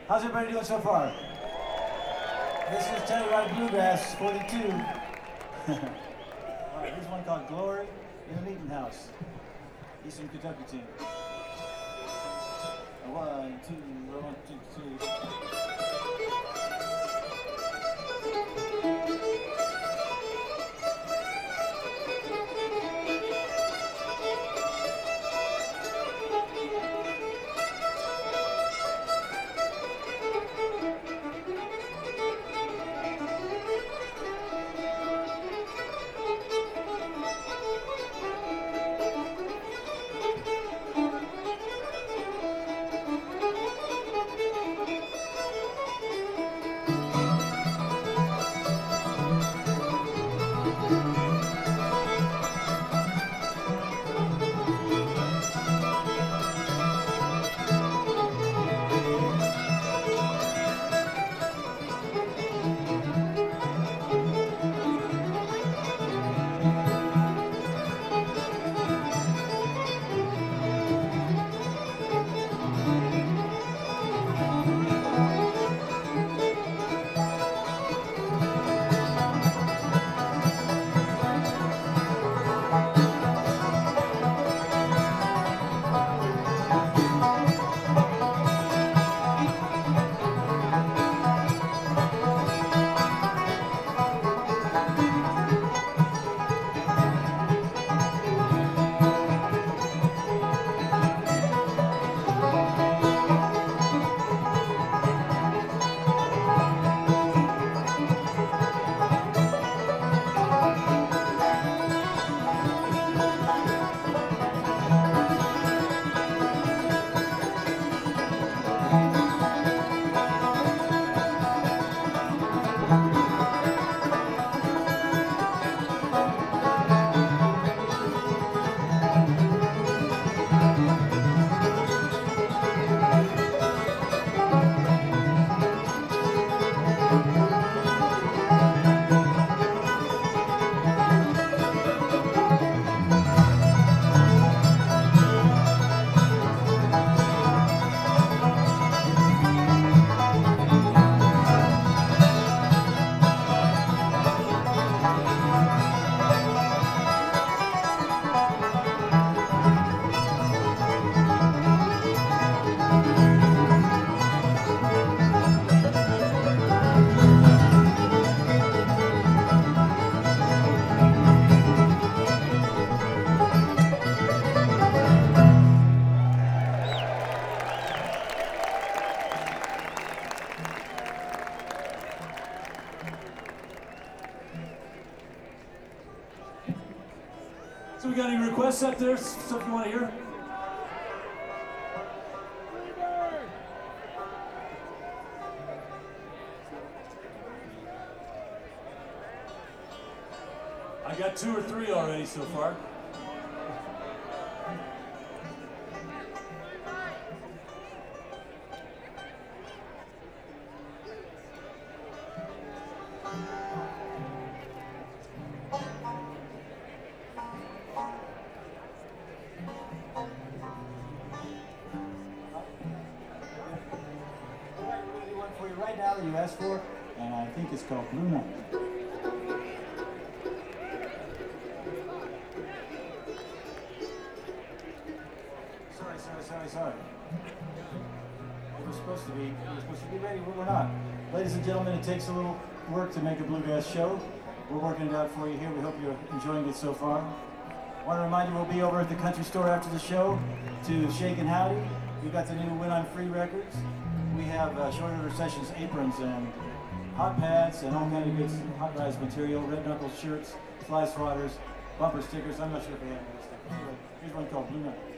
How's everybody doing so far? This is Telluride Bluegrass 42. Alright, here's one called Glory in the Meeting House. Eastern Kentucky team. 1, 2, 1, 2, 3. So we got any requests up there? Stuff you want to hear? I got 2 or 3 already so far. For you right now that you asked for, and I think it's called Blue Night. Sorry. We were supposed to be ready, but we're not. Ladies and gentlemen, it takes a little work to make a bluegrass show. We're working it out for you here. We hope you're enjoying it so far. I want to remind you we'll be over at the country store after the show to Shake and Howdy. We got the new When I'm Free records. We have short order sessions, aprons, and hot pads, and all kind of good hot rise material, red knuckle shirts, fly swatters, bumper stickers. I'm not sure if we have any stickers. Here's one called Blue Night.